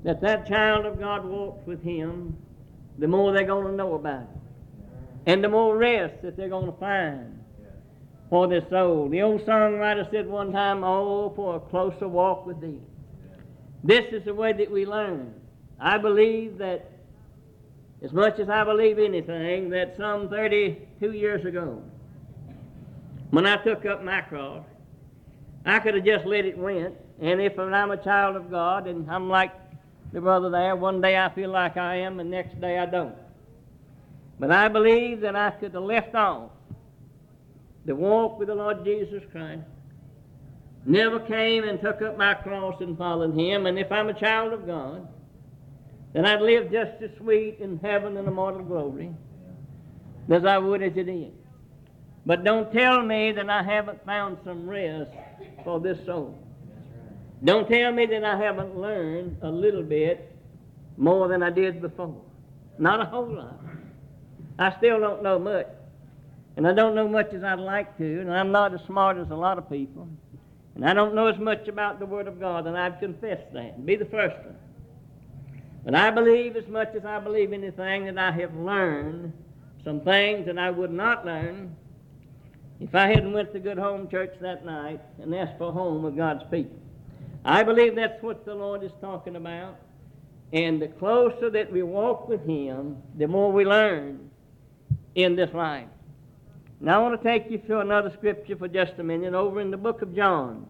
that child of God walks with Him, the more they're going to know about it. And the more rest that they're going to find for their soul. The old songwriter said one time, "Oh, for a closer walk with Thee." This is the way that we learn. I believe that, as much as I believe anything, that some 32 years ago, when I took up my cross, I could have just let it went. And if I'm a child of God, and I'm like the brother there, one day I feel like I am, and the next day I don't. But I believe that I could have left off the walk with the Lord Jesus Christ, never came and took up my cross and followed Him. And if I'm a child of God, then I'd live just as sweet in heaven and immortal glory as I would as it is. But don't tell me that I haven't found some rest for this soul. Don't tell me that I haven't learned a little bit more than I did before. Not a whole lot. I still don't know much. And I don't know much as I'd like to, and I'm not as smart as a lot of people. And I don't know as much about the Word of God, and I'd confess that, be the first one. But I believe, as much as I believe anything, that I have learned some things that I would not learn if I hadn't went to Good Home Church that night and asked for a home with God's people. I believe that's what the Lord is talking about. And the closer that we walk with Him, the more we learn in this life. Now I want to take you to another scripture for just a minute, over in the book of John.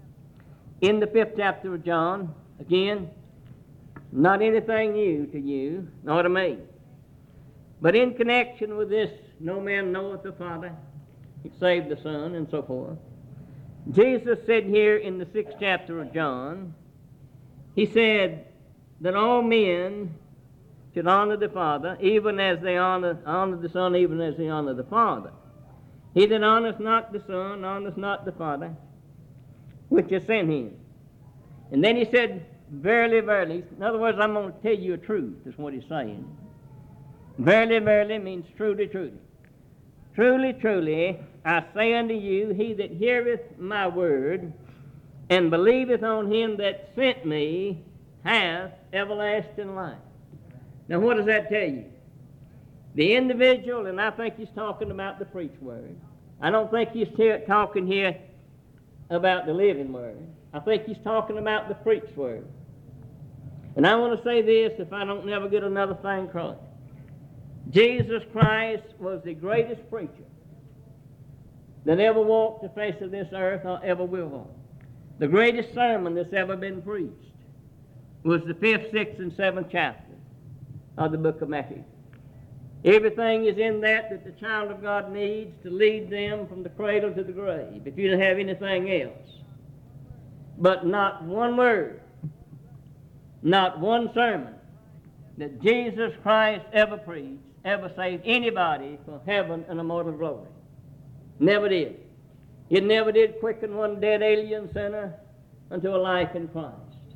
In the 5th chapter of John, again, not anything new to you, nor to me. But in connection with this, no man knoweth the Father, save the Son, and so forth. Jesus said here in the 6th chapter of John, He said that all men should honor the Father, even as they honor the Son, even as they honor the Father. He that honoreth not the Son, honoreth not the Father, which has sent Him. And then He said, verily, verily, in other words, I'm going to tell you a truth, is what He's saying. Verily, verily means truly, truly. Truly, truly, I say unto you, he that heareth my word, and believeth on Him that sent me, hath everlasting life. Now what does that tell you? The individual, and I think He's talking about the preached word. I don't think He's talking here about the living word. I think He's talking about the preached word. And I want to say this, if I don't never get another thing crossed. Jesus Christ was the greatest preacher that ever walked the face of this earth or ever will walk. The greatest sermon that's ever been preached was the 5th, 6th, and 7th chapter of the book of Matthew. Everything is in that the child of God needs to lead them from the cradle to the grave, if you don't have anything else. But not one word, not one sermon that Jesus Christ ever preached ever saved anybody for heaven and immortal glory. Never did. It never did quicken one dead alien sinner unto a life in Christ.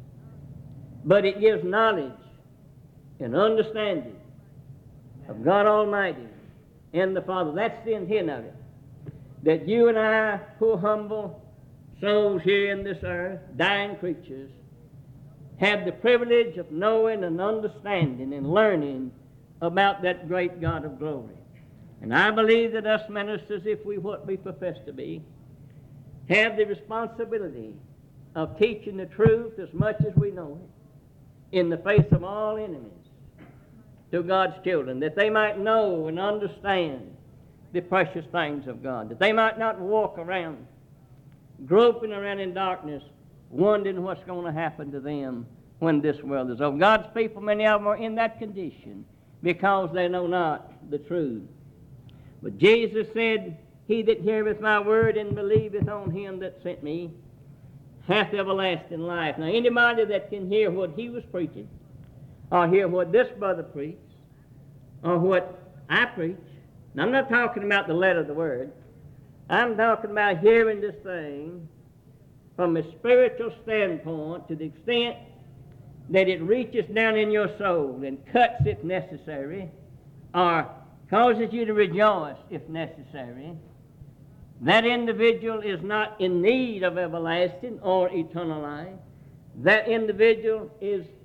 But it gives knowledge and understanding of God Almighty and the Father. That's the intent of it. That you and I, poor humble souls here in this earth, dying creatures, have the privilege of knowing and understanding and learning about that great God of glory. And I believe that us ministers, if we what we profess to be, have the responsibility of teaching the truth as much as we know it in the face of all enemies to God's children, that they might know and understand the precious things of God, that they might not walk around groping around in darkness wondering what's going to happen to them when this world is over. God's people, many of them, are in that condition because they know not the truth. But Jesus said, he that heareth my word and believeth on Him that sent me hath everlasting life. Now anybody that can hear what he was preaching, or hear what this brother preached, or what I preach, now I'm not talking about the letter of the word, I'm talking about hearing this thing from a spiritual standpoint to the extent that it reaches down in your soul and cuts if necessary, or causes you to rejoice if necessary. That individual is not in need of everlasting or eternal life. That individual is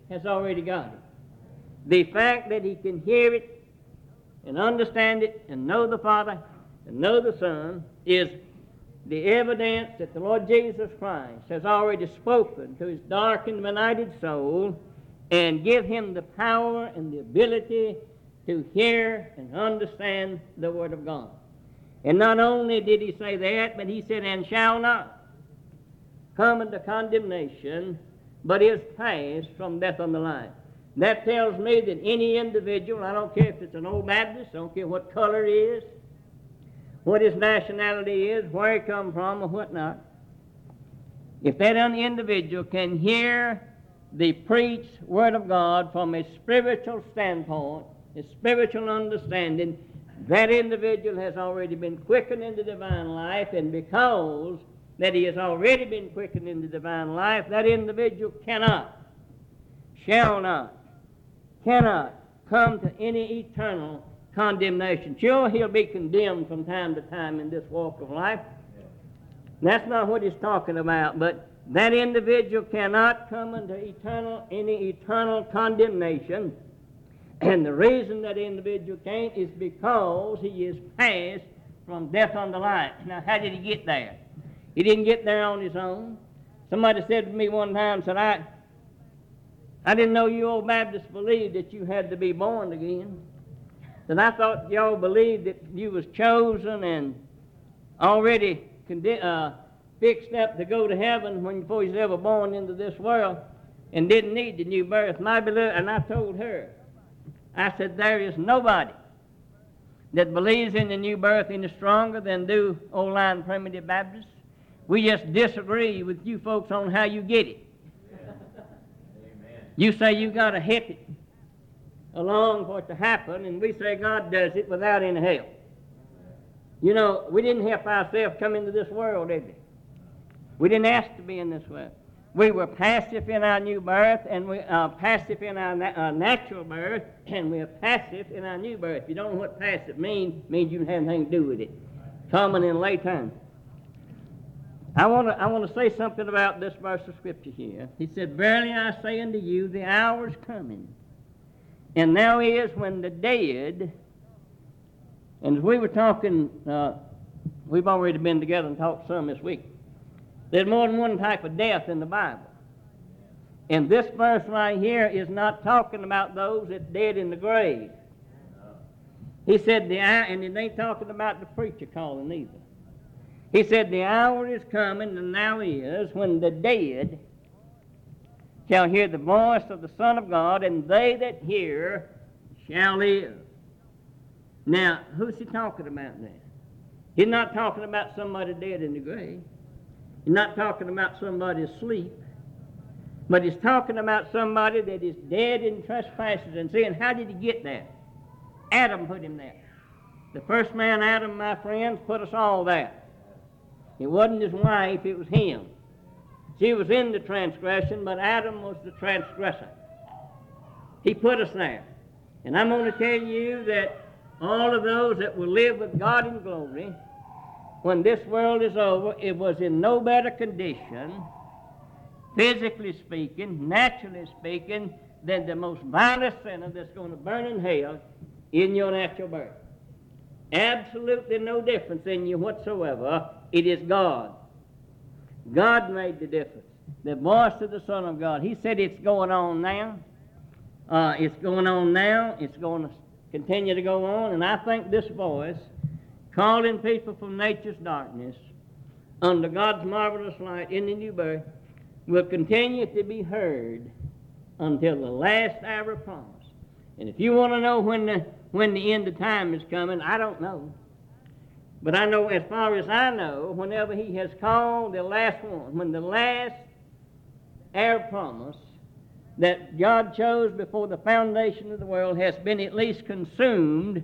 has already got it. The fact that he can hear it and understand it and know the Father and know the Son is the evidence that the Lord Jesus Christ has already spoken to his darkened, benighted soul and give him the power and the ability to hear and understand the Word of God. And not only did he say that, but he said, and shall not come into condemnation, but is passed from death unto life. That tells me that any individual, I don't care if it's an old Baptist, I don't care what color he is, what his nationality is, where he come from, or whatnot, if that individual can hear the preached Word of God from a spiritual standpoint, a spiritual understanding, that individual has already been quickened into divine life, and because that he has already been quickened into divine life, that individual cannot, shall not, cannot come to any eternal condemnation. Sure, he'll be condemned from time to time in this walk of life. That's not what he's talking about, but that individual cannot come into any eternal condemnation. And the reason that individual can't is because he is passed from death unto life. Now, how did he get there? He didn't get there on his own. Somebody said to me one time, said, I didn't know you old Baptists believed that you had to be born again. And I thought y'all believed that you was chosen and already fixed up to go to heaven before you was ever born into this world and didn't need the new birth. My beloved, and I told her, I said, there is nobody that believes in the new birth any stronger than do old line primitive Baptists. We just disagree with you folks on how you get it. Amen. You say you got to help it along for it to happen, and we say God does it without any help. You know, we didn't help ourselves come into this world, did we? We didn't ask to be in this world. We were passive in our new birth, and we are passive in our natural birth, and we are passive in our new birth. If you don't know what passive means you don't have anything to do with it. Common in late time. I want to say something about this verse of Scripture here. He said, verily I say unto you, the hour is coming, and now is when the dead, and as we were talking, we've already been together and talked some this week. There's more than one type of death in the Bible. And this verse right here is not talking about those that dead in the grave. He said, and it ain't talking about the preacher calling either. He said, the hour is coming, and now is, when the dead shall hear the voice of the Son of God, and they that hear shall live. Now, who's he talking about there? He's not talking about somebody dead in the grave. He's not talking about somebody asleep, but he's talking about somebody that is dead in trespasses and sin. How did he get there? Adam put him there. The first man, Adam, my friends, put us all there. It wasn't his wife, it was him. She was in the transgression, but Adam was the transgressor. He put us there. And I'm going to tell you that all of those that will live with God in glory, when this world is over, it was in no better condition, physically speaking, naturally speaking, than the most violent sinner that's going to burn in hell in your natural birth. Absolutely no difference in you whatsoever. It is God. God made the difference. The voice of the Son of God. He said it's going on now. It's going on now. It's going to continue to go on. And I think this voice, calling people from nature's darkness under God's marvelous light in the new birth, will continue to be heard until the last hour of promise. And if you want to know when the end of time is coming, I don't know. But I know, as far as I know, whenever he has called the last one, when the last hour of promise that God chose before the foundation of the world has been at least conceived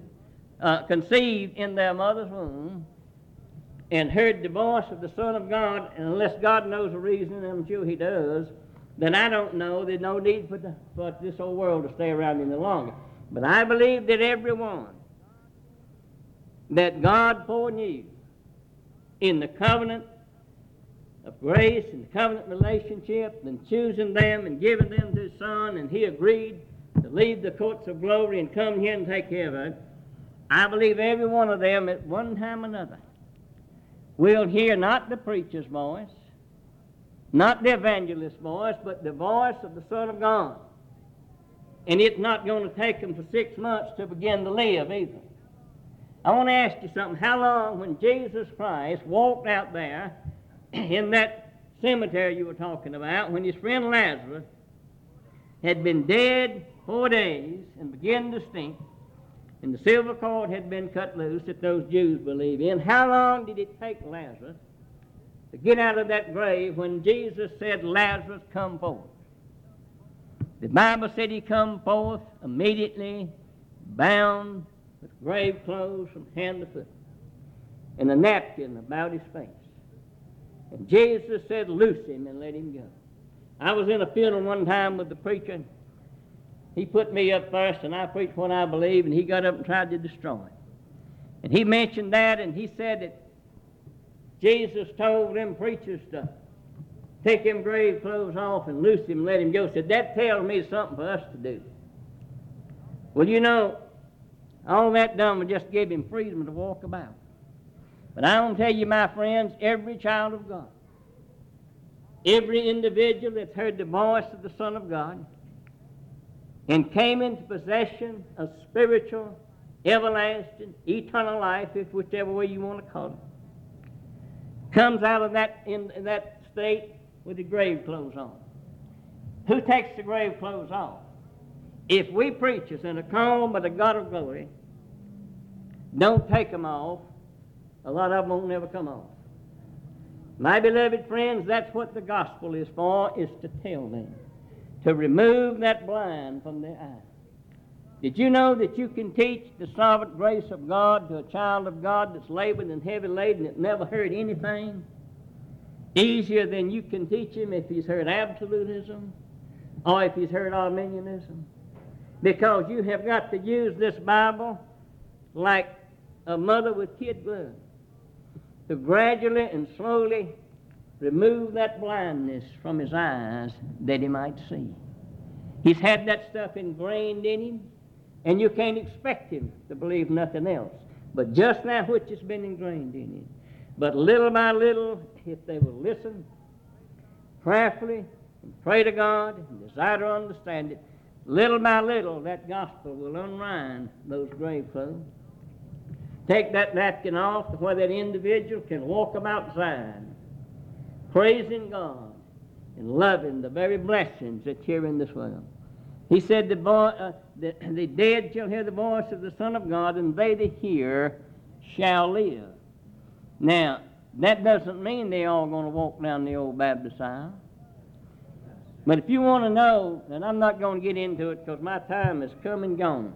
in their mother's womb, and heard the voice of the Son of God, and unless God knows the reason, and I'm sure he does, then I don't know. There's no need for this old world to stay around any longer. But I believe that everyone that God foreknew in the covenant of grace and covenant relationship and choosing them and giving them to His Son, and He agreed to leave the courts of glory and come here and take care of it. I believe every one of them at one time or another will hear not the preacher's voice, not the evangelist's voice, but the voice of the Son of God. And it's not going to take them for 6 months to begin to live either. I want to ask you something. How long, when Jesus Christ walked out there in that cemetery you were talking about, when his friend Lazarus had been dead 4 days and began to stink, and the silver cord had been cut loose that those Jews believe in, how long did it take Lazarus to get out of that grave when Jesus said, Lazarus, come forth? The Bible said he come forth immediately, bound with grave clothes from hand to foot, and a napkin about his face. And Jesus said, loose him and let him go. I was in a funeral one time with the preacher. He put me up first, and I preached what I believe, and he got up and tried to destroy it. And he mentioned that, and he said that Jesus told them preachers to take them grave clothes off and loose him and let him go. Said, that tells me something for us to do. Well, you know, all that done was just give him freedom to walk about. But I want to tell you, my friends, every child of God, every individual that's heard the voice of the Son of God and came into possession of spiritual, everlasting, eternal life, if whichever way you want to call it, comes out of that in that state with the grave clothes on. Who takes the grave clothes off? If we preachers and are called by the God of glory don't take them off, a lot of them won't never come off. My beloved friends, that's what the gospel is for, is to tell them, to remove that blind from their eye. Did you know that you can teach the sovereign grace of God to a child of God that's labored and heavy laden that never heard anything easier than you can teach him if he's heard absolutism or if he's heard Arminianism? Because you have got to use this Bible like a mother with kid gloves to gradually and slowly remove that blindness from his eyes that he might see. He's had that stuff ingrained in him, and you can't expect him to believe nothing else but just that which has been ingrained in him. But little by little, if they will listen prayerfully and pray to God and desire to understand it, little by little that gospel will unwind those grave clothes. Take that napkin off to where that individual can walk about Zion, praising God and loving the very blessings that's here in this world. He said the dead shall hear the voice of the Son of God, and they that hear shall live. Now, that doesn't mean they're all going to walk down the old Baptist aisle. But if you want to know, and I'm not going to get into it because my time has come and gone.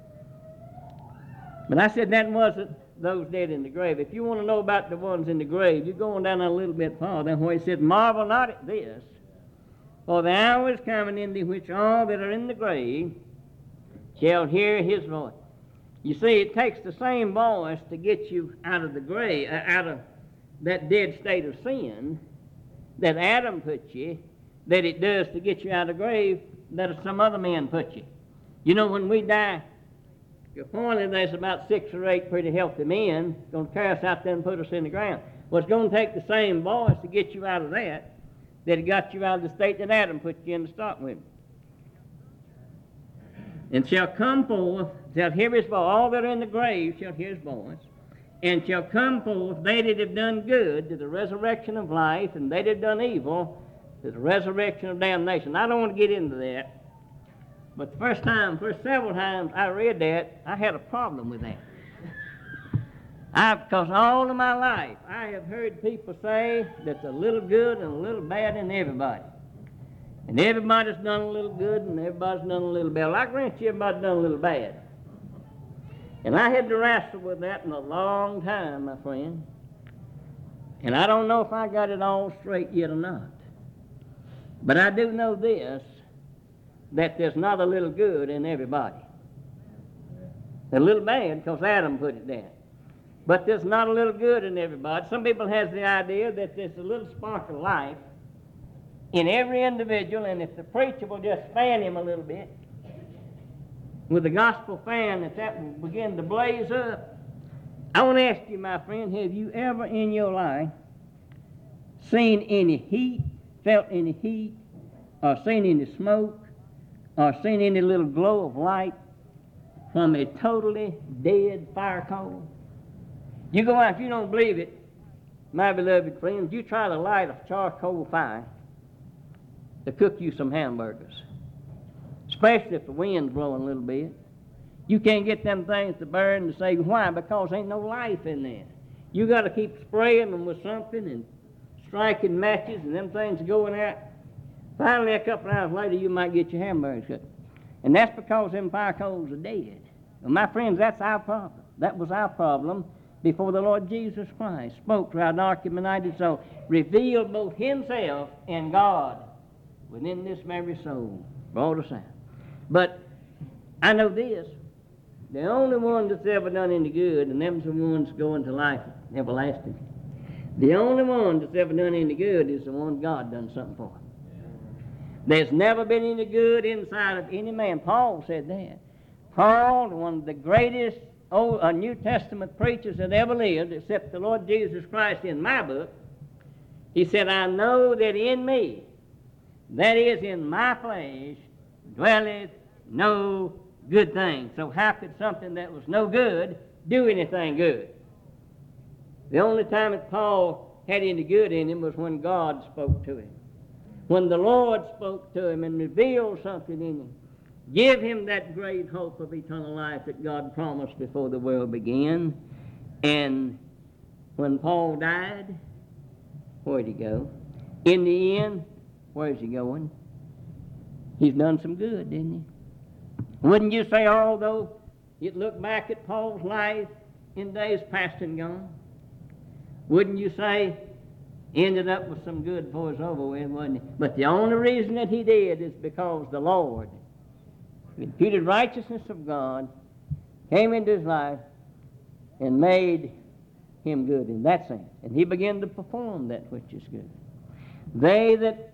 But I said that wasn't those dead in the grave. If you want to know about the ones in the grave, you're going down a little bit farther where he said, marvel not at this, for the hour is coming in which all that are in the grave shall hear his voice. You see, it takes the same voice to get you out of the grave, out of that dead state of sin that Adam put you, that it does to get you out of the grave that some other man put you. You know, when we die, apparently there's about 6 or 8 pretty healthy men going to carry us out there and put us in the ground. Well, it's going to take the same voice to get you out of that it got you out of the state that Adam put you in to start with. And shall come forth, shall hear his voice, all that are in the grave shall hear his voice, and shall come forth they that have done good to the resurrection of life, and they that have done evil to the resurrection of damnation. I don't want to get into that, but the first several times I read that, I had a problem with that. Because all of my life, I have heard people say there's a little good and a little bad in everybody. And everybody's done a little good and everybody's done a little bad. Well, I grant you everybody's done a little bad. And I had to wrestle with that in a long time, my friend. And I don't know if I got it all straight yet or not. But I do know this, that there's not a little good in everybody. There's a little bad because Adam put it there. But there's not a little good in everybody. Some people has the idea that there's a little spark of life in every individual, and if the preacher will just fan him a little bit with the gospel fan, that will begin to blaze up. I want to ask you, my friend, have you ever in your life seen any heat, felt any heat, or seen any smoke, or seen any little glow of light from a totally dead fire coal? You go out, if you don't believe it, my beloved friends, you try to light a charcoal fire to cook you some hamburgers, especially if the wind's blowing a little bit. You can't get them things to burn to say why, because ain't no life in there. You got to keep spraying them with something and striking matches and them things going out. Finally, a couple of hours later, you might get your hamburgers cooked. And that's because them fire coals are dead. Well, my friends, that's our problem. That was our problem before the Lord Jesus Christ spoke to our dark and benighted soul, revealed both himself and God within this very soul, brought us out. But I know this, the only one that's ever done any good, and them's the ones going to life everlasting. The only one that's ever done any good is the one God done something for. There's never been any good inside of any man. Paul said that. Paul, one of the greatest New Testament preachers that ever lived, except the Lord Jesus Christ in my book, he said, I know that in me, that is in my flesh, dwelleth no good thing. So how could something that was no good do anything good? The only time that Paul had any good in him was when God spoke to him. When the Lord spoke to him and revealed something in him, give him that great hope of eternal life that God promised before the world began. And when Paul died, where'd he go? In the end, where's he going? He's done some good, didn't he? Wouldn't you say, although you'd look back at Paul's life in days past and gone, wouldn't you say he ended up with some good before it was over with, wasn't he? But the only reason that he did is because the Lord, the imputed righteousness of God, came into his life and made him good in that sense. And he began to perform that which is good. They that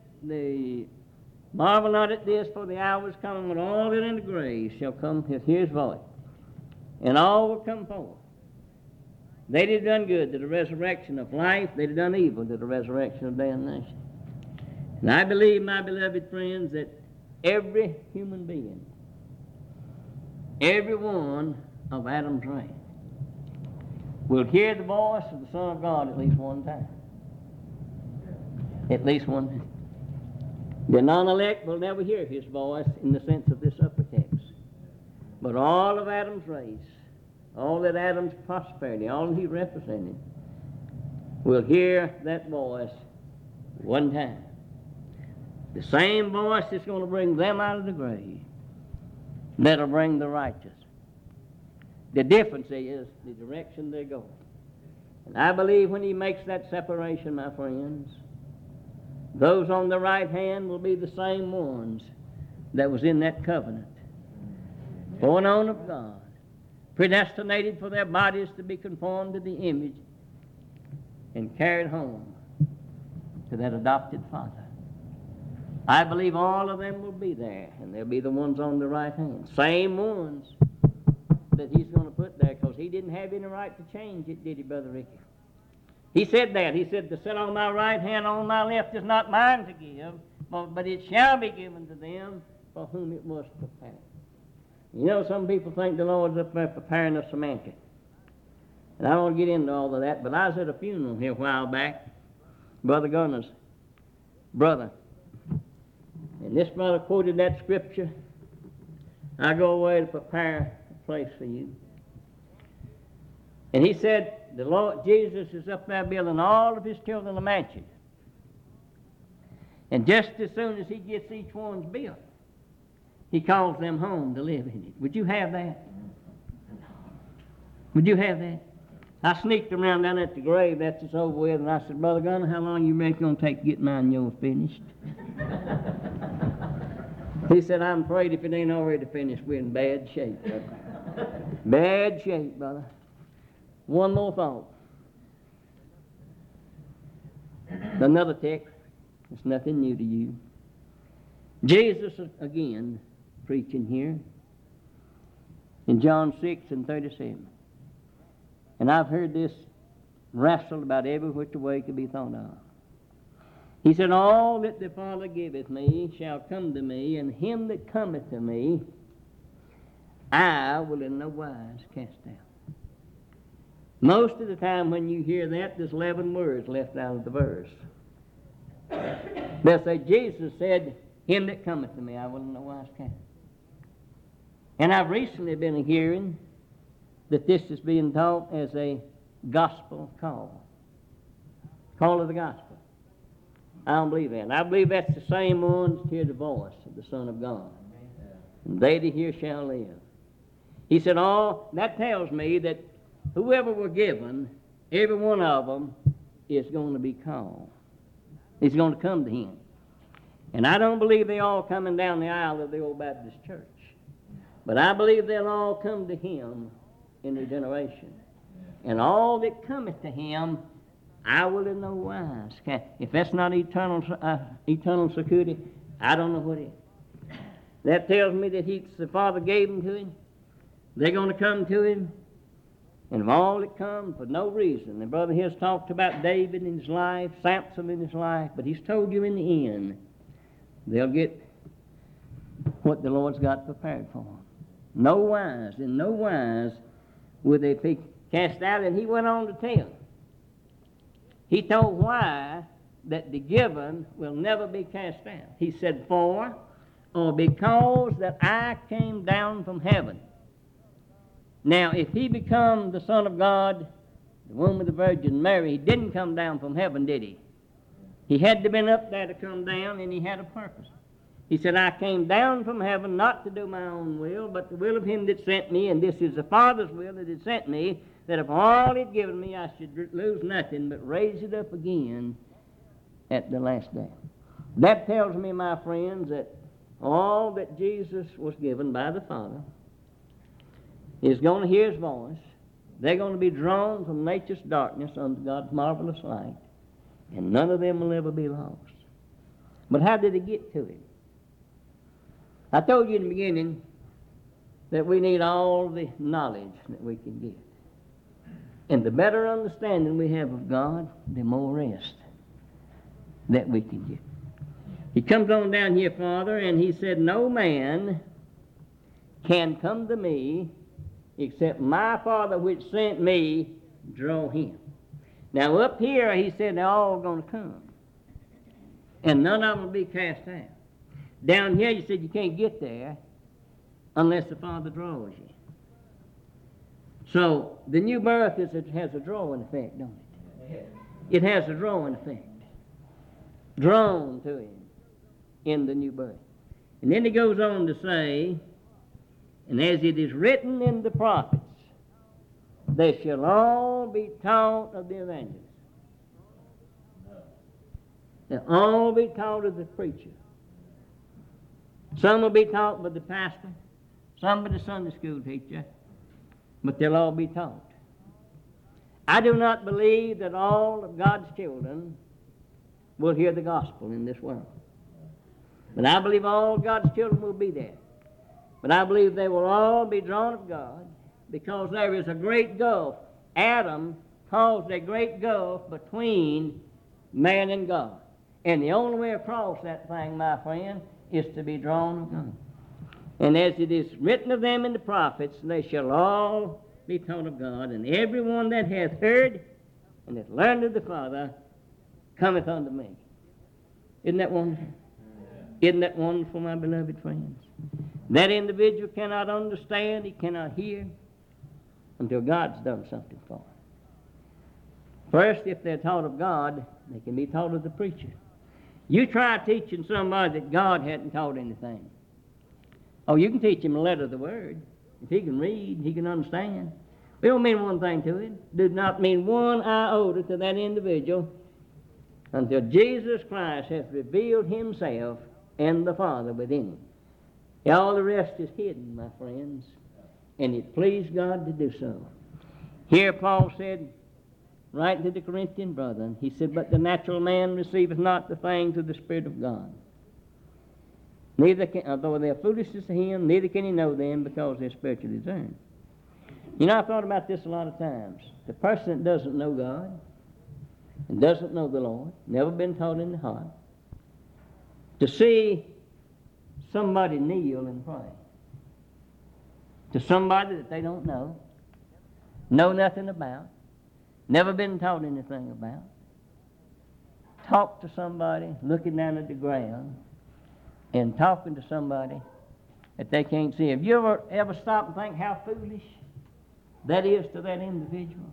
marvel not at this, for the hour is coming when all that are in the grave shall come to hear his voice, and all will come forth. They that done good to the resurrection of life, they that done evil to the resurrection of damnation. And I believe, my beloved friends, that every human being, every one of Adam's race, will hear the voice of the Son of God at least one time. At least one time. The non-elect will never hear his voice in the sense of this upper text. But all of Adam's race, all that Adam's prosperity, all that he represented, will hear that voice one time. The same voice that's going to bring them out of the grave, that'll bring the righteous. The difference is the direction they're going. And I believe when he makes that separation, my friends, those on the right hand will be the same ones that was in that covenant, foreknown of God, predestinated for their bodies to be conformed to the image and carried home to that adopted Father. I believe all of them will be there, and they'll be the ones on the right hand. Same ones that he's going to put there, because he didn't have any right to change it, did he, Brother Ricky? He said that. He said, to sit on my right hand, on my left is not mine to give, but it shall be given to them for whom it was prepared. You know, some people think the Lord's up there preparing us some mansion. And I don't want to get into all of that, but I was at a funeral here a while back, Brother Gunner's brother. And this brother quoted that scripture, I go away to prepare a place for you. And he said, the Lord Jesus is up there building all of his children a mansion. And just as soon as he gets each one's built, he calls them home to live in it. Would you have that? Would you have that? I sneaked around down at the grave that's it's over with, and I said, Brother Gunner, how long you reckon it's going to take to get mine and yours finished? He said, I'm afraid if it ain't already finished, we're in bad shape, brother. Bad shape, brother. one more thought. Another text. It's nothing new to you. Jesus again preaching here in John 6:37. And I've heard this wrestled about every which way could be thought of. He said, all that the Father giveth me shall come to me, and him that cometh to me I will in no wise cast out. Most of the time when you hear that, there's 11 words left out of the verse. They'll say, Jesus said, him that cometh to me I will in no wise cast out. And I've recently been hearing that this is being taught as a gospel call of the gospel. I don't believe that. I believe that's the same ones to hear the voice of the Son of God. And they that hear shall live. He said, that tells me that whoever were given, every one of them is going to be called. He's going to come to him. And I don't believe they're all coming down the aisle of the old Baptist church. But I believe they'll all come to him in their generation. And all that cometh to him, I will in no wise. If that's not eternal security, I don't know what is. That tells me that the Father gave them to him. They're going to come to him. And of all that come for no reason. The brother has talked about David in his life, Samson in his life, but he's told you in the end, they'll get what the Lord's got prepared for them. In no wise will they be cast out. And he went on to tell. He told why that the given will never be cast out. He said, for or because that I came down from heaven. Now, if he become the Son of God, the womb of the Virgin Mary, he didn't come down from heaven, did he? He had to have been up there to come down, and he had a purpose. He said, I came down from heaven not to do my own will, but the will of him that sent me, and this is the Father's will that had sent me, that if all he'd given me, I should lose nothing, but raise it up again at the last day. That tells me, my friends, that all that Jesus was given by the Father is going to hear his voice. They're going to be drawn from nature's darkness unto God's marvelous light, and none of them will ever be lost. But how did they get to him? I told you in the beginning that we need all the knowledge that we can get. And the better understanding we have of God, the more rest that we can get. He comes on down here, Father, and he said, no man can come to me except my Father which sent me draw him. Now up here, he said they're all going to come. And none of them will be cast out. Down here, you said you can't get there unless the Father draws you. So the new birth has a drawing effect, don't it? It has a drawing effect. Drawn to him in the new birth. And then he goes on to say, and as it is written in the prophets, they shall all be taught of the evangelist. They'll all be taught of the preacher. Some will be taught by the pastor, some by the Sunday school teacher, but they'll all be taught. I do not believe that all of God's children will hear the gospel in this world. But I believe all God's children will be there. But I believe they will all be drawn of God because there is a great gulf. Adam caused a great gulf between man and God. And the only way across that thing, my friend, is to be drawn of God. And as it is written of them in the prophets, they shall all be taught of God, and everyone that hath heard and hath learned of the Father cometh unto me. Isn't that wonderful? Isn't that wonderful, my beloved friends? That individual cannot understand, he cannot hear, until God's done something for him. First, if they're taught of God, they can be taught of the preacher. You try teaching somebody that God hadn't taught anything. Oh, you can teach him a letter of the Word. If he can read, he can understand. It don't mean one thing to him. It does not mean one iota to that individual until Jesus Christ has revealed himself and the Father within him. All the rest is hidden, my friends, and it pleased God to do so. Here Paul said, writing to the Corinthian brethren, he said, but the natural man receiveth not the things of the Spirit of God. Neither can, although they are foolishness to him, neither can he know them because they're spiritually discerned. You know, I've thought about this a lot of times. The person that doesn't know God and doesn't know the Lord, never been taught in the heart, to see somebody kneel and pray to somebody that they don't know nothing about, never been taught anything about, talk to somebody looking down at the ground and talking to somebody that they can't see. Have you ever stopped and think how foolish that is to that individual?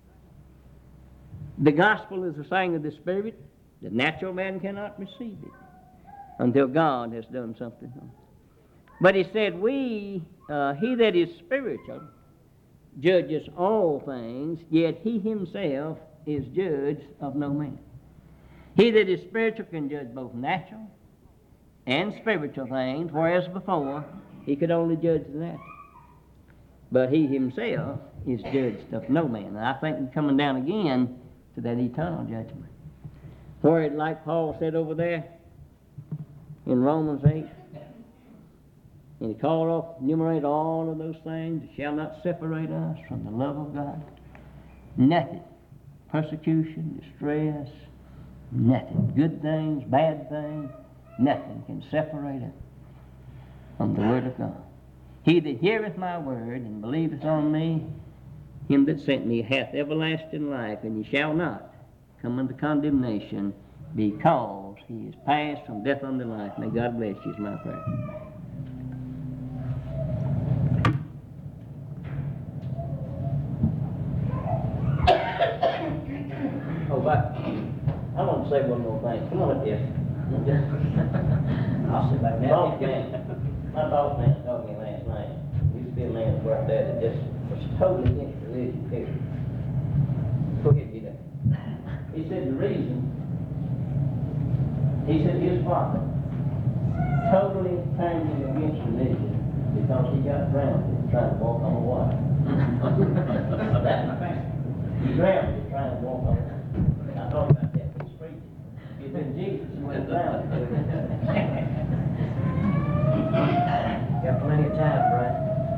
The gospel is the saying of the Spirit. The natural man cannot receive it until God has done something. But he said, he that is spiritual judges all things, yet he himself is judge of no man. He that is spiritual can judge both natural and spiritual things, whereas before he could only judge the natural. But he himself is judged of no man. And I think we're coming down again to that eternal judgment. Where, like Paul said over there in Romans 8, and he called off, enumerate all of those things that shall not separate us from the love of God. Nothing. Persecution, distress, nothing. Good things, bad things, nothing can separate us from the Word of God. He that heareth my word and believeth on me, him that sent me hath everlasting life, and he shall not come unto condemnation, because he is passed from death unto life. May God bless you, is my prayer. But I want to say one more thing. Come on up here. I'll sit back down. My boss man told me last night, used to be a man that worked there that just was totally against religion, period. Go ahead, get that. He said the reason, he said his father totally turned him against religion because he got drowned trying to walk on the water. That's the fact. He drowned trying to walk on the water. I thought about that. He's preaching. If it's been Jesus, he went down. Got plenty of time,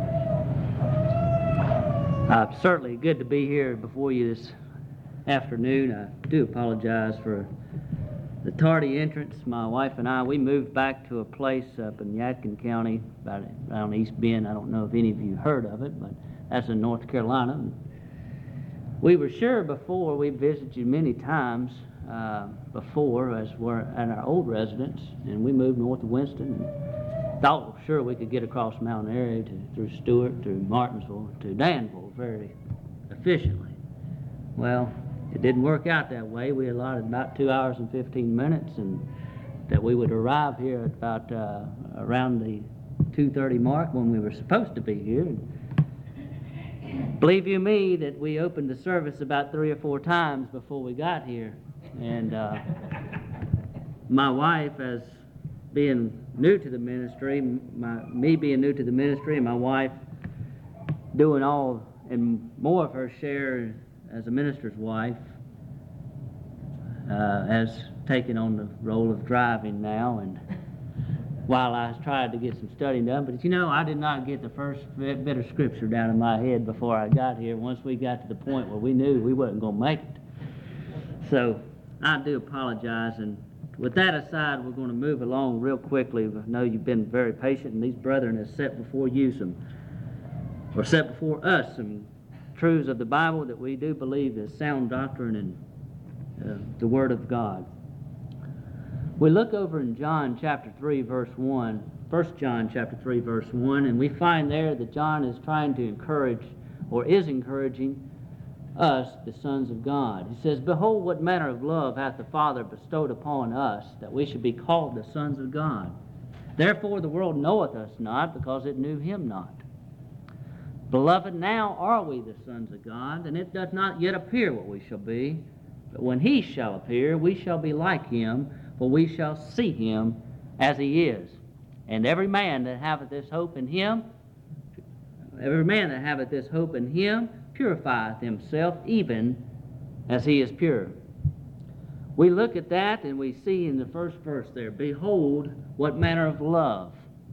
Brad. Certainly good to be here before you this afternoon. I do apologize for the tardy entrance. My wife and I, we moved back to a place up in Yadkin County, about around East Bend. I don't know if any of you heard of it, but that's in North Carolina. We were sure before, we visited you many times before as we're at our old residence, and we moved north of Winston and thought sure we could get across Mountain Area through Stewart, through Martinsville, to Danville very efficiently. Well, it didn't work out that way. We allotted about 2 hours and 15 minutes, and that we would arrive here at about around the 2:30 mark when we were supposed to be here. Believe you me that we opened the service about 3 or 4 times before we got here. And my wife, as being new to the ministry, me being new to the ministry, and my wife doing all and more of her share as a minister's wife, has taken on the role of driving now. And while I tried to get some studying done, but you know, I did not get the first bit of scripture down in my head before I got here, once we got to the point where we knew we wasn't going to make it. So I do apologize, and with that aside, we're going to move along real quickly. I know you've been very patient, and these brethren have set before you set before us some truths of the Bible that we do believe is sound doctrine and the Word of God. We look over in John chapter 3, verse 1, 1 John chapter 3, verse 1, and we find there that John is trying to encourage, or is encouraging, us, the sons of God. He says, behold, what manner of love hath the Father bestowed upon us, that we should be called the sons of God. Therefore the world knoweth us not, because it knew him not. Beloved, now are we the sons of God, and it doth not yet appear what we shall be. But when he shall appear, we shall be like him, for we shall see him as he is. And every man that haveth this hope in him purifieth himself even as he is pure. We look at that and we see in the first verse there, behold, what manner of love.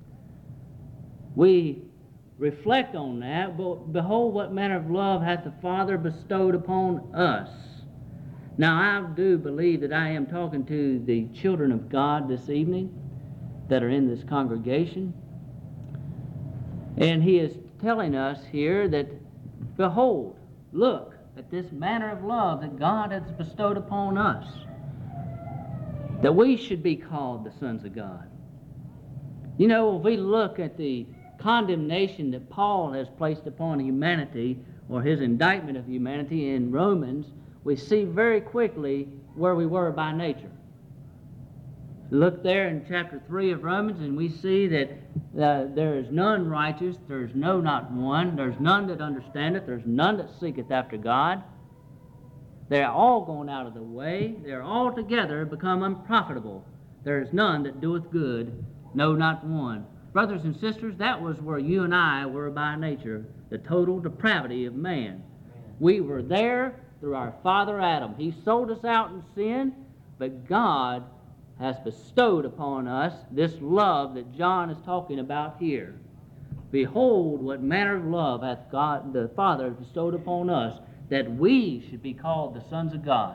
We reflect on that, but behold, what manner of love hath the Father bestowed upon us. Now, I do believe that I am talking to the children of God this evening that are in this congregation. And he is telling us here that, behold, look at this manner of love that God has bestowed upon us, that we should be called the sons of God. You know, if we look at the condemnation that Paul has placed upon humanity, or his indictment of humanity in Romans, we see very quickly where we were by nature. Look there in chapter 3 of Romans, and we see that there is none righteous, there is no not one, there's none that understandeth, there's none that seeketh after God. They're all gone out of the way, they're altogether become unprofitable. There is none that doeth good, no, not one. Brothers and sisters, that was where you and I were by nature, the total depravity of man. We were there through our father Adam. He sold us out in sin, but God has bestowed upon us this love that John is talking about here. Behold, what manner of love hath God the Father bestowed upon us, that we should be called the sons of God.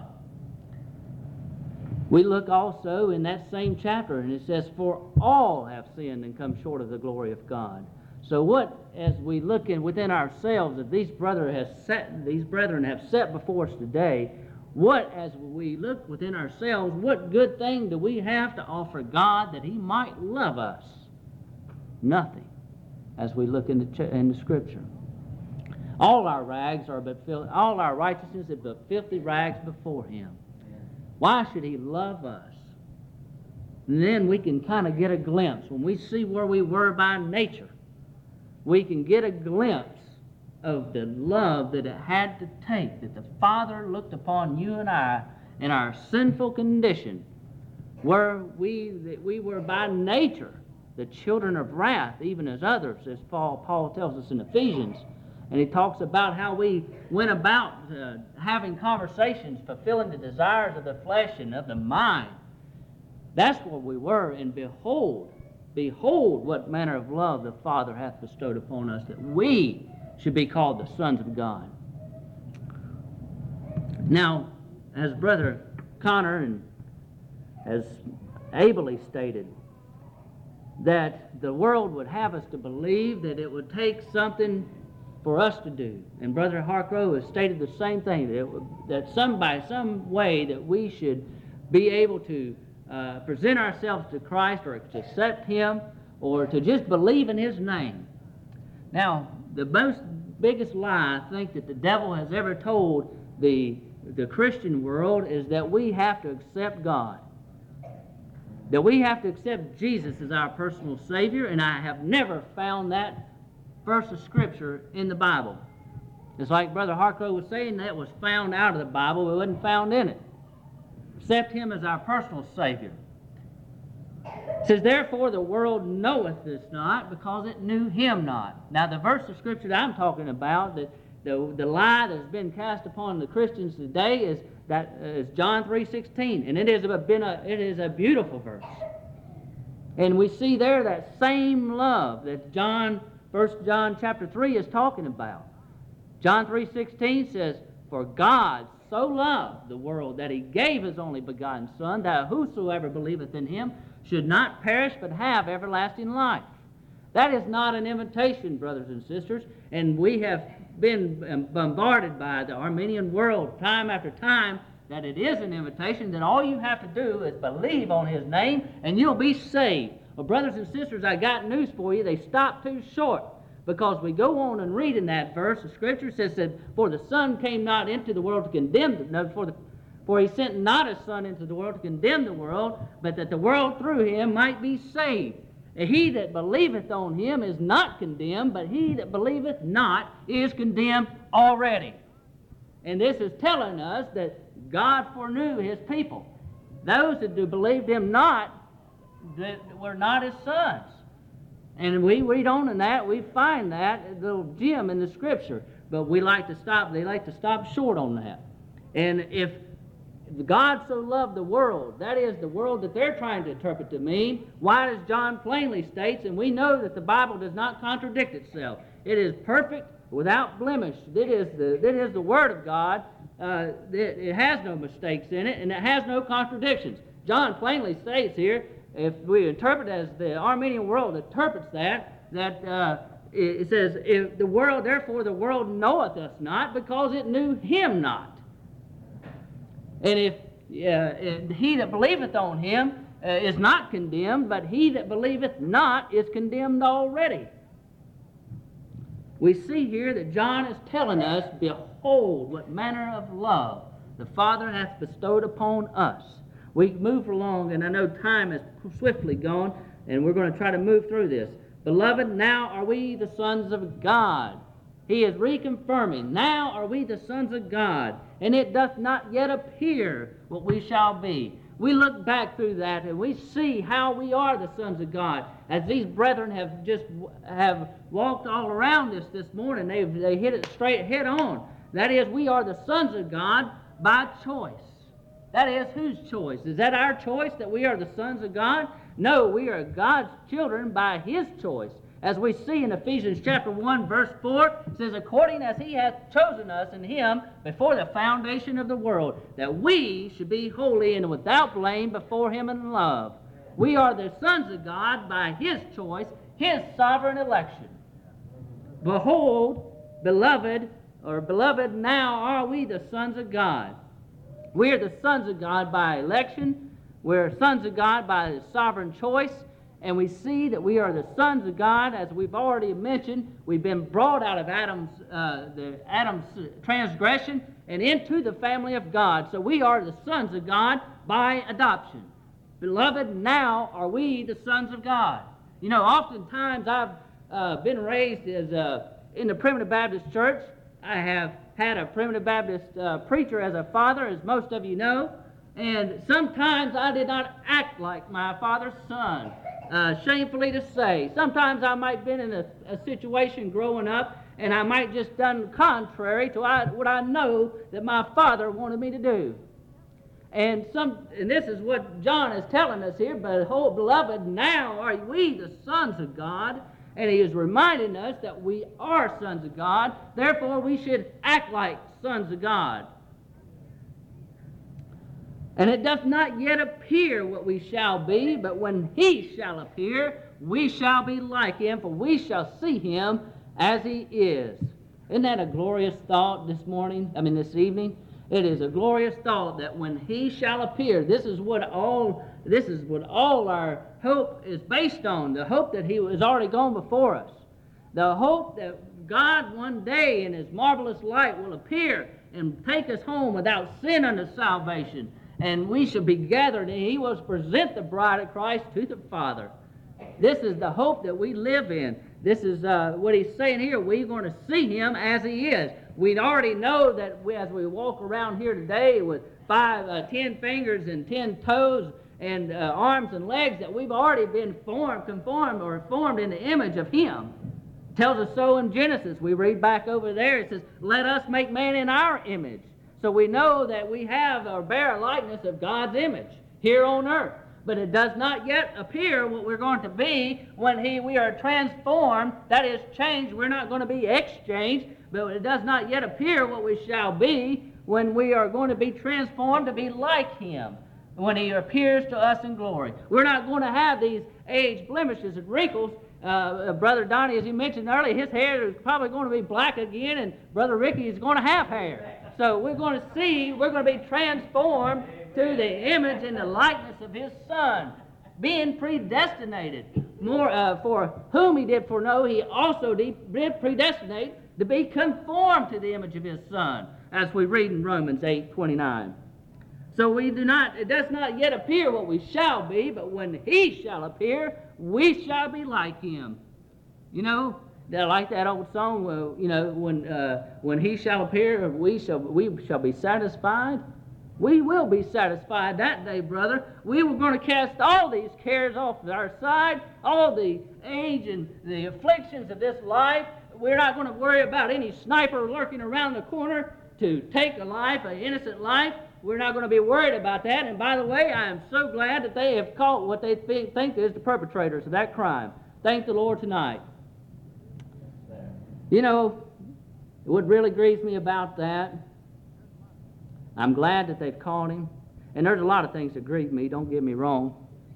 We look also in that same chapter, and it says, for all have sinned and come short of the glory of God. So what, as we look within ourselves, that these brethren have set before us today, what, as we look within ourselves, what good thing do we have to offer God that he might love us? Nothing, as we look in the Scripture. All our rags are but all our righteousness is but filthy rags before him. Why should he love us? And then we can kind of get a glimpse. When we see where we were by nature, we can get a glimpse of the love that it had to take, that the Father looked upon you and I in our sinful condition, where we were by nature the children of wrath, even as others, as Paul tells us in Ephesians. And he talks about how we went about having conversations, fulfilling the desires of the flesh and of the mind. That's what we were, and behold what manner of love the Father hath bestowed upon us, that we should be called the sons of God. Now, as Brother Connor has ably stated, that the world would have us to believe that it would take something for us to do. And Brother Harcrow has stated the same thing, that some way that we should be able to present ourselves to Christ, or to accept him, or to just believe in his name. Now, the biggest lie I think that the devil has ever told the Christian world is that we have to accept God. That we have to accept Jesus as our personal Savior, and I have never found that verse of Scripture in the Bible. It's like Brother Harcrow was saying, that was found out of the Bible, it wasn't found in it. Accept him as our personal Savior. It says, therefore the world knoweth this not, because it knew him not. Now the verse of Scripture that I'm talking about, that the lie that's been cast upon the Christians today is John 3:16, and it is a beautiful verse. And we see there that same love that 1 John chapter 3 is talking about. John 3:16 says, for God so loved the world that he gave his only begotten Son, that whosoever believeth in him should not perish but have everlasting life. That is not an invitation, brothers and sisters, and we have been bombarded by the Arminian world time after time that it is an invitation, that all you have to do is believe on his name and you'll be saved. Well, brothers and sisters, I got news for you. They stop too short, because we go on and read in that verse of Scripture, says that for the Son came not into the world to condemn for he sent not his Son into the world to condemn the world, but that the world through him might be saved. And he that believeth on him is not condemned, but he that believeth not is condemned already. And this is telling us that God foreknew his people. Those that do believed him not, that were not his sons. And we read on in that, we find that little gem in the Scripture. but they like to stop short on that. And if God so loved the world, that is the world that they're trying to interpret to mean, why does John plainly states, and we know that the Bible does not contradict itself. It is perfect, without blemish. That is the Word of God. It has no mistakes in it, and it has no contradictions. John plainly states here, if we interpret as the Arminian world interprets that it says, if the world, therefore the world knoweth us not, because it knew him not. And if he that believeth on him is not condemned, but he that believeth not is condemned already. We see here that John is telling us, behold, what manner of love the Father hath bestowed upon us. We move along, and I know time is swiftly gone, and we're going to try to move through this. Beloved, now are we the sons of God. He is reconfirming, now are we the sons of God, and it doth not yet appear what we shall be. We look back through that, and we see how we are the sons of God. As these brethren have walked all around this morning, they hit it straight head on. That is, we are the sons of God by choice. That is, whose choice? Is that our choice that we are the sons of God? No, we are God's children by His choice. As we see in Ephesians chapter 1, verse 4, it says, according as He hath chosen us in Him before the foundation of the world, that we should be holy and without blame before Him in love. We are the sons of God by His choice, His sovereign election. Behold, beloved, now are we the sons of God. We are the sons of God by election. We're sons of God by His sovereign choice. And we see that we are the sons of God, as we've already mentioned. We've been brought out of Adam's transgression and into the family of God. So we are the sons of God by adoption. Beloved, now are we the sons of God. You know, oftentimes I've been raised as in the Primitive Baptist Church. I have had a Primitive Baptist preacher as a father, as most of you know. And sometimes I did not act like my father's son. Shamefully to say. Sometimes I might have been in a situation growing up, and I might just done contrary to what I know that my father wanted me to do. And this is what John is telling us here, behold, beloved, now are we the sons of God. And he is reminding us that we are sons of God, therefore we should act like sons of God. And it doth not yet appear what we shall be, but when He shall appear, we shall be like Him, for we shall see Him as He is. Isn't that a glorious thought this evening? It is a glorious thought that when He shall appear, this is what all our hope is based on, the hope that He has already gone before us. The hope that God one day in His marvelous light will appear and take us home without sin unto salvation. And we shall be gathered, and He will present the bride of Christ to the Father. This is the hope that we live in. This is what he's saying here. We're going to see Him as He is. We already know that as we walk around here today with 10 fingers and 10 toes and arms and legs, that we've already been formed in the image of Him. It tells us so in Genesis. We read back over there. It says, let us make man in our image. So we know that we have or bear a likeness of God's image here on earth. But it does not yet appear what we're going to be when we are transformed. That is, changed. We're not going to be exchanged, but it does not yet appear what we shall be when we are going to be transformed to be like Him, when He appears to us in glory. We're not going to have these age blemishes and wrinkles. Brother Donnie, as he mentioned earlier, his hair is probably going to be black again, and Brother Ricky is going to have hair. So we're going to be transformed to the image and the likeness of His Son, being predestinated. For whom He did foreknow, He also did predestinate to be conformed to the image of His Son, as we read in Romans 8:29. So it does not yet appear what we shall be, but when He shall appear, we shall be like Him. You know, like that old song, when He shall appear, we shall be satisfied. We will be satisfied that day, brother. We were going to cast all these cares off our side, all the age and the afflictions of this life. we're not going to worry about any sniper lurking around the corner to take a life, an innocent life. We're not going to be worried about that. And by the way, I am so glad that they have caught what they think is the perpetrators of that crime. Thank the Lord tonight. You know, what really grieves me about that, I'm glad that they've caught him. And there's a lot of things that grieve me, don't get me wrong.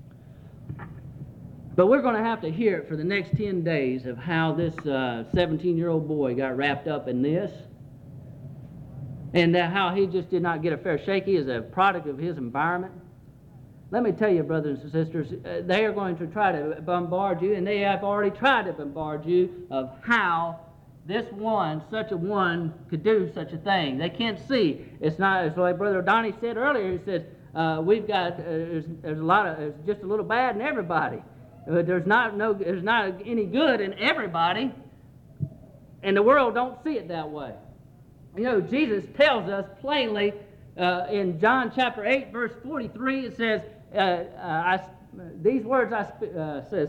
But we're going to have to hear it for the next 10 days of how this 17-year-old boy got wrapped up in this. And how he just did not get a fair shake. He is a product of his environment. Let me tell you, brothers and sisters, they are going to try to bombard you, and they have already tried to bombard you of how this one, such a one, could do such a thing. They can't see. It's not, it's like Brother Donnie said earlier. He said, we've got, there's a lot of, there's just a little bad in everybody. There's not any good in everybody, and the world don't see it that way. You know, Jesus tells us plainly in John chapter 8, verse 43, it says, these words says,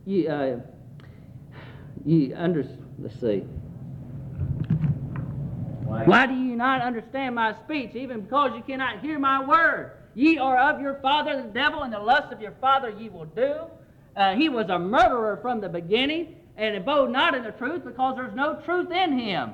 let's see. Why do you not understand my speech, even because you cannot hear my word? Ye are of your father the devil, and the lust of your father ye will do. He was a murderer from the beginning, and abode not in the truth, because there's no truth in him.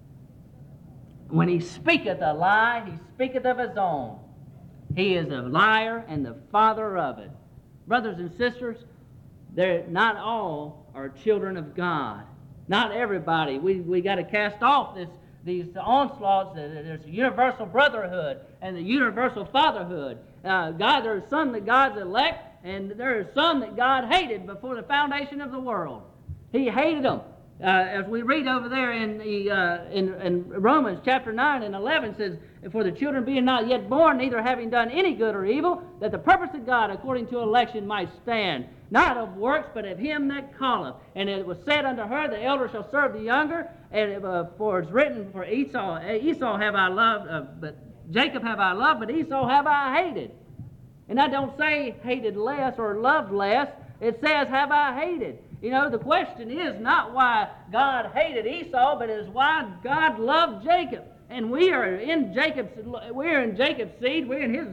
When he speaketh a lie, he speaketh of his own. He is a liar and the father of it. Brothers and sisters, not all are children of God. Not everybody. We got to cast off these onslaughts. There's universal brotherhood and the universal fatherhood. There are some that God's elect, and there are some that God hated before the foundation of the world. He hated them. As we read over there in Romans chapter 9 and 11, says, for the children being not yet born, neither having done any good or evil, that the purpose of God according to election might stand, not of works, but of him that calleth. And it was said unto her, the elder shall serve the younger, and for it's written, for Esau have I loved, but Jacob have I loved, but Esau have I hated. And I don't say hated less or loved less. It says have I hated. You know, the question is not why God hated Esau, but is why God loved Jacob. And we are in Jacob's seed.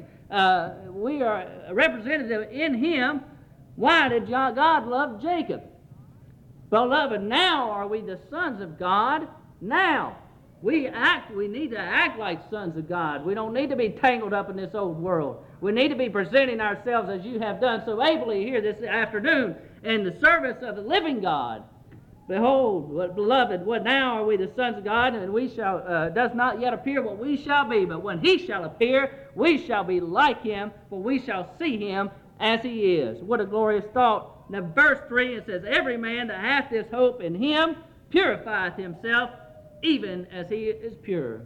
We are a representative in him. Why did God love Jacob? Beloved, now are we the sons of God. Now we need to act like sons of God. We don't need to be tangled up in this old world. We need to be presenting ourselves as you have done so ably here this afternoon in the service of the living God. Behold, beloved, what now are we the sons of God, and we shall does not yet appear what we shall be, but when he shall appear, we shall be like him, for we shall see him as he is. What a glorious thought. Now, verse 3, it says, every man that hath this hope in him purifieth himself, even as he is pure.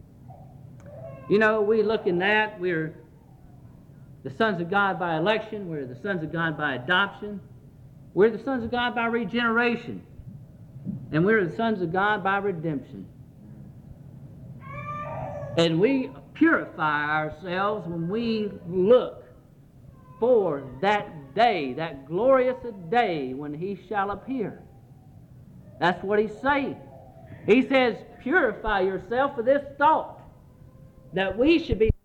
You know, we look in that, we're the sons of God by election, we're the sons of God by adoption, we're the sons of God by regeneration, and we're the sons of God by redemption. And we purify ourselves when we look for that day, that glorious day when he shall appear. That's what he's saying. He says, purify yourself for this thought, that we should be